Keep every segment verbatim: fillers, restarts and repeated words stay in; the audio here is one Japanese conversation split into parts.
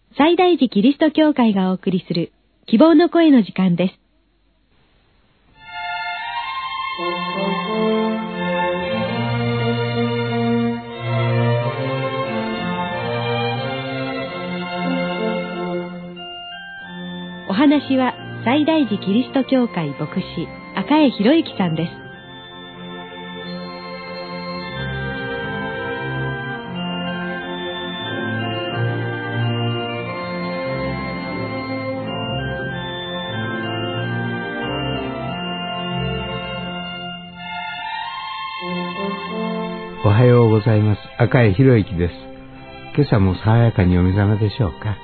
西大寺キリスト教会がお送りする希望の声の時間です。お話は西大寺キリスト教会牧師赤江博之さんです。 おはようございます。赤江博之です。今朝も爽やかにお目覚めでしょうか。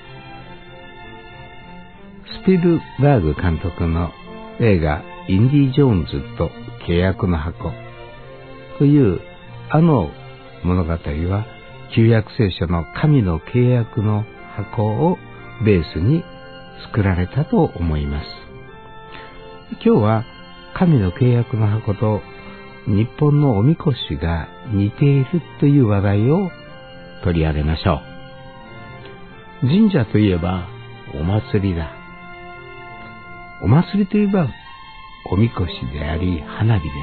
スピルバーグ監督の映画インディ・ジョーンズと契約の箱というあの物語は旧約聖書の神の契約の箱をベースに作られたと思います。今日は神の契約の箱と日本のおみこしが似ているという話題を取り上げましょう。神社といえばお祭りだ。お祭りといえばおみこしであり花火です。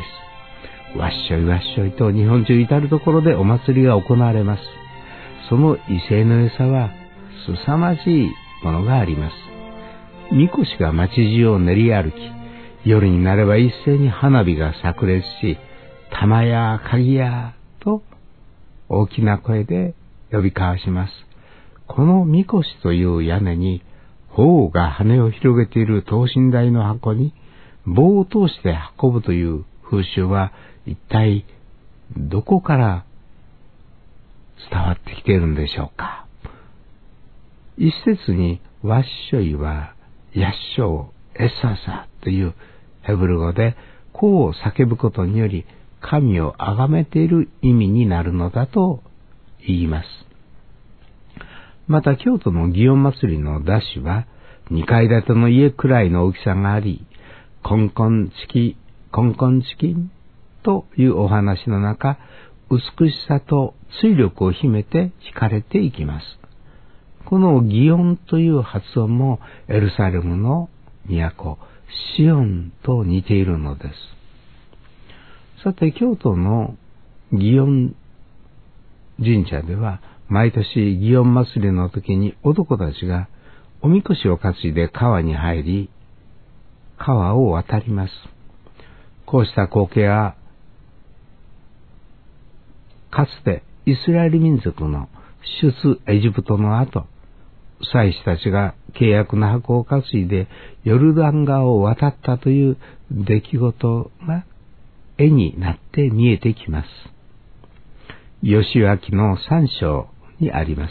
わっしょいわっしょいと日本中至るところでお祭りが行われます。その威勢の良さは凄まじいものがあります。みこしが街中を練り歩き、夜になれば一斉に花火が炸裂し、玉や鍵やと大きな声で呼び交わします。このみこしという屋根に鳳凰が羽を広げている等身大の箱に棒を通して運ぶという風習は一体どこから伝わってきているんでしょうか。一説にわっしょいはやっしょうエッササというヘブル語でこう叫ぶことにより神を崇めている意味になるのだと言います。また京都の祇園祭の山車はにかい建ての家くらいの大きさがあり、コンコンチキコンコンチキンというお話の中、美しさと追力を秘めて惹かれていきます。この祇園という発音もエルサレムの都シオンと似ているのです。さて、京都の祇園神社では毎年祇園祭の時に男たちがおみこしを担いで川に入り、川を渡ります。こうした光景はかつてイスラエル民族の出エジプトの後、祭司たちが契約の箱を担いでヨルダン川を渡ったという出来事が絵になって見えてきます。義明の三章にあります。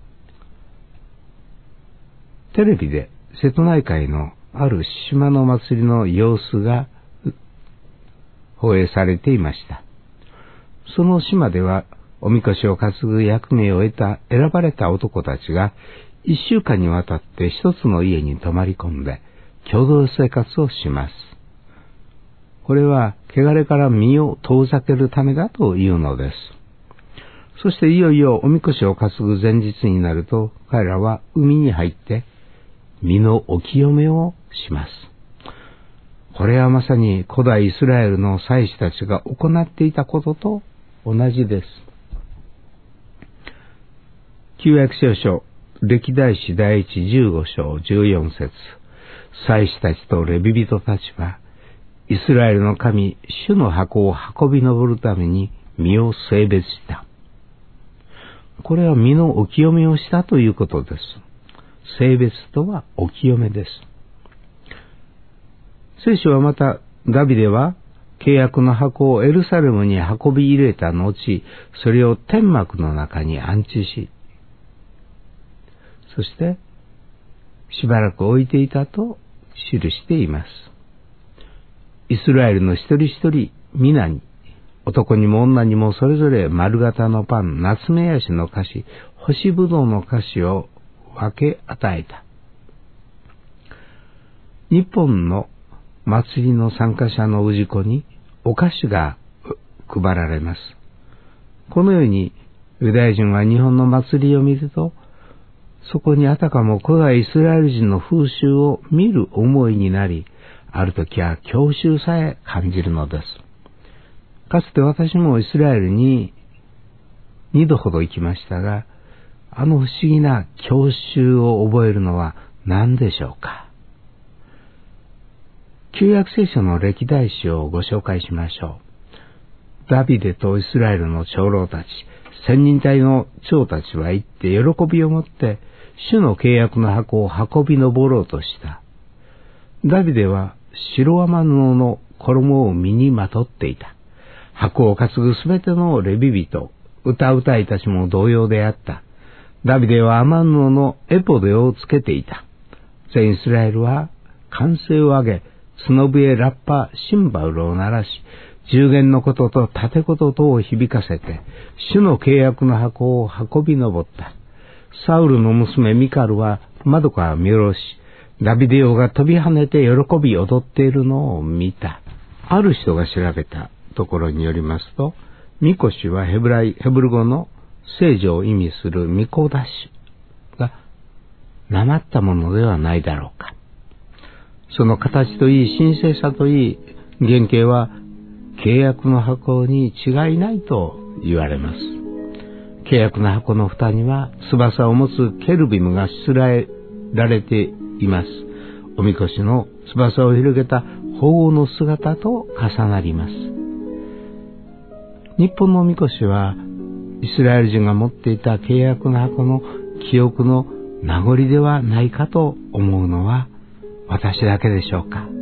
テレビで瀬戸内海のある島の祭りの様子が放映されていました。その島ではおみこしを担ぐ役目を得た選ばれた男たちが一週間にわたって一つの家に泊まり込んで共同生活をします。これは汚れから身を遠ざけるためだというのです。そしていよいよおみこしを担ぐ前日になると、彼らは海に入って身のお清めをします。これはまさに古代イスラエルの祭司たちが行っていたことと同じです。旧約聖書歴代史第一じゅうご章じゅうよん節、祭司たちとレビ人たちはイスラエルの神主の箱を運び上るために身を性別した。これは身のお清めをしたということです。性別とはお清めです。聖書はまた、ダビデは契約の箱をエルサレムに運び入れた後、それを天幕の中に安置し、そしてしばらく置いていたと記しています。イスラエルの一人一人皆に、男にも女にもそれぞれ丸型のパン、ナツメヤシの菓子、干しぶどうの菓子を分け与えた。日本の祭りの参加者の氏子にお菓子が配られます。このようにユダヤ人は日本の祭りを見ると、 そこにあたかも古代イスラエル人の風習を見る思いになり、ある時は郷愁さえ感じるのです。かつて私もイスラエルに二度ほど行きましたが、あの不思議な郷愁を覚えるのは何でしょうか。旧約聖書の歴代史をご紹介しましょう。ダビデとイスラエルの長老たち、千人隊の長たちは行って喜びを持って主の契約の箱を運び登ろうとした。ダビデは白雨布の衣を身にまとっていた。箱を担ぐすべてのレビ人、歌うたいたちも同様であった。ダビデは雨布のエポデをつけていた。全イスラエルは歓声を上げ、角笛、ラッパ、シンバルを鳴らし、十弦のことと盾琴とを響かせて、主の契約の箱を運び登った。サウルの娘ミカルは窓から見下ろし、ダビデ王が飛び跳ねて喜び踊っているのを見た。ある人が調べたところによりますと、ミコシはヘブライ、ヘブル語の聖女を意味するミコダシュがなまったものではないだろうか。その形といい、神聖さといい、原型は契約の箱に違いないと言われます。契約の箱の蓋には翼を持つケルビムがしつらえられています。おみこしの翼を広げた鳳凰の姿と重なります。日本のおみこしはイスラエル人が持っていた契約の箱の記憶の名残ではないかと思うのは私だけでしょうか。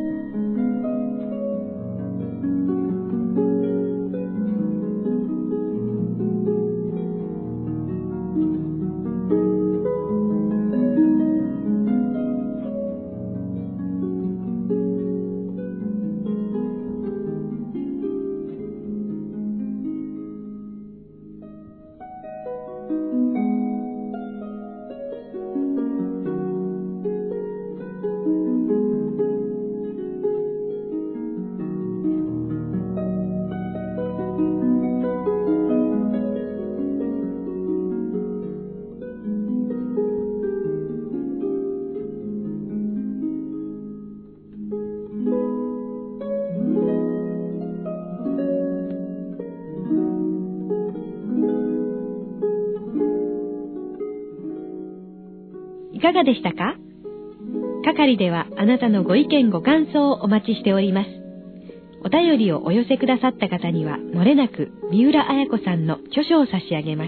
いかがでしたか？係ではあなたのご意見ご感想をお待ちしております。お便りをお寄せくださった方にはもれなく三浦綾子さんの著書を差し上げます。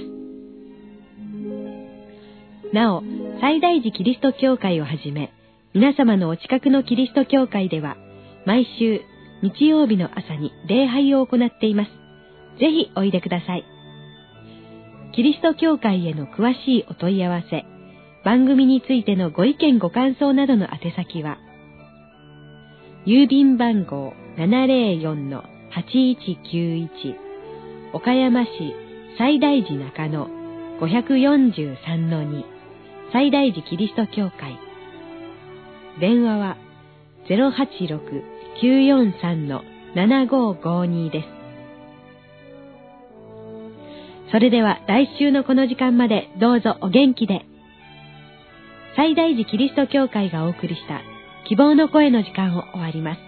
なお、西大寺キリスト教会をはじめ、皆様のお近くのキリスト教会では毎週日曜日の朝に礼拝を行っています。ぜひおいでください。キリスト教会への詳しいお問い合わせ、番組についてのご意見ご感想などの宛先は、郵便番号 ななぜろよんのはちいちきゅういち 岡山市西大寺中野 ごよんさんのに 西大寺キリスト教会。電話は ゼロはちろく きゅうよんさんのななごごに です。それでは来週のこの時間までどうぞお元気で。西大寺キリスト教会がお送りした希望の声の時間を終わります。